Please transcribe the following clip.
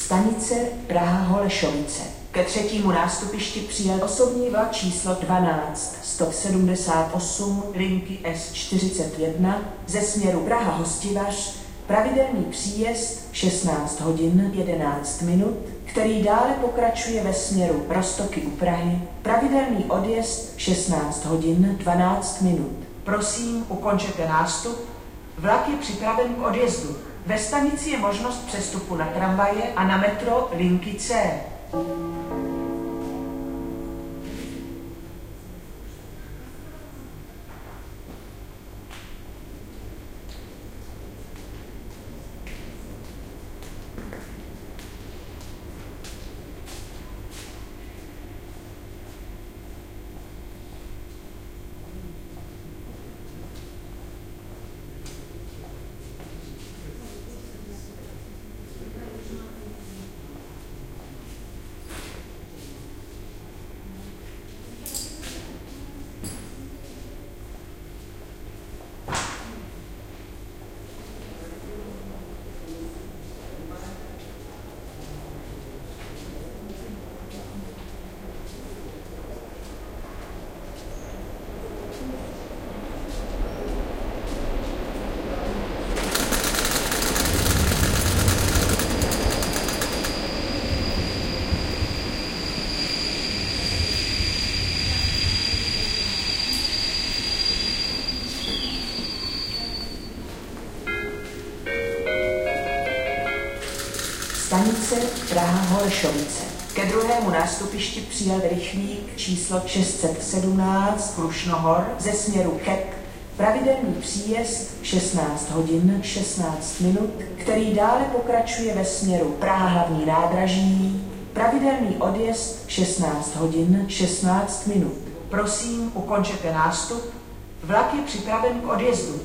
Stanice Praha-Holešovice. Ke třetímu nástupišti přijel osobní vlak číslo 12178 linky S41 ze směru Praha-Hostivař, pravidelný příjezd 16 hodin 11 minut, který dále pokračuje ve směru Roztoky u Prahy, pravidelný odjezd 16 hodin 12 minut. Prosím, ukončete nástup. Vlak je připraven k odjezdu. Ve stanici je možnost přestupu na tramvaje a na metro linky C. Stanice Praha-Holešovice. Ke druhému nástupišti přijel rychlík číslo 617 Krušnohor ze směru Cheb, pravidelný příjezd 16 hodin 16 minut, který dále pokračuje ve směru Praha hlavní nádraží, pravidelný odjezd 16 hodin 16 minut. Prosím, ukončete nástup. Vlak je připraven k odjezdu.